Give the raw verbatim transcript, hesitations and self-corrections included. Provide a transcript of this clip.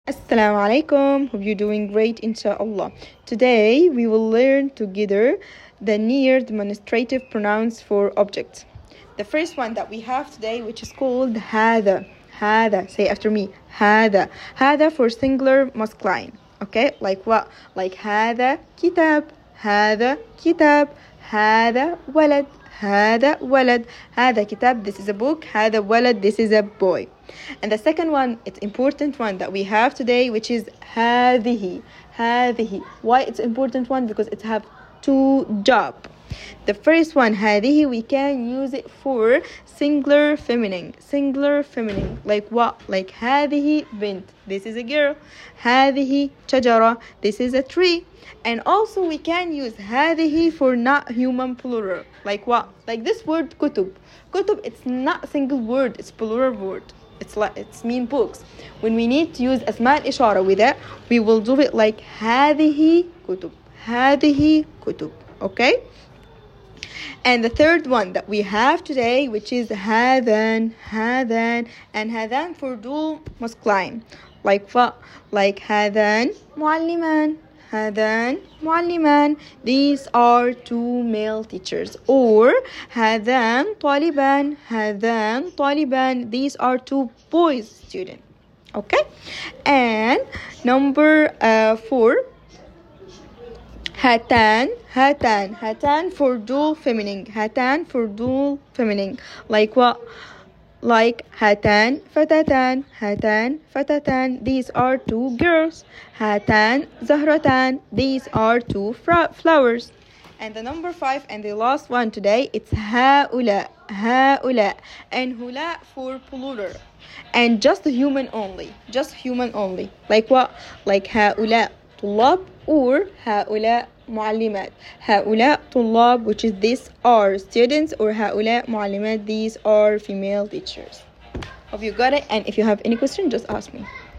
Assalamu alaikum. Hope you're doing great, inshallah. Today we will learn together the near demonstrative pronouns for objects. The first one that we have today, which is called هذا. هذا. Say after me. هذا. هذا for singular masculine. Okay, like what? Like هذا كتاب. هذا كتاب. هذا ولد. هذا ولد. هذا كتاب. This is a book. هذا ولد. This is a boy. And the second one, it's important one that we have today, which is هذه. هذه. Why it's important one? Because it have two job. The first one, هذه, we can use it for singular feminine. Singular feminine. Like what? Like هذه بنت. This is a girl. هذه شجرة. This is a tree. And also we can use هذه for not human plural. Like what? Like this word كتب. كتب, it's not a single word. It's plural word. It's like it's mean books. When we need to use أسماء الإشارة with it, we will do it like هذه كتب. هذه كتب. Okay? And the third one that we have today, which is هذان. هذان. And هذان for dual masculine. Like what? Like هذان معلمان. هذان معلمان. These are two male teachers. Or هذان طالبان. هذان طالبان. These are two boys students. Okay? And number uh, four, هاتان. هاتان. هاتان for dual feminine. هاتان for dual feminine. Like what? Like هاتان فتاتان. هاتان فتاتان. These are two girls. هاتان زهرتان. These are two flowers. And the number five and the last one today, it's هؤلاء. هؤلاء. And هؤلاء for plural. And just human only. Just human only. Like what? Like هؤلاء طلاب or هؤلاء معلمات. هؤلاء طلاب, which is these are students, or هؤلاء معلمات, these are female teachers. Hope you got it, and if you have any question, just ask me.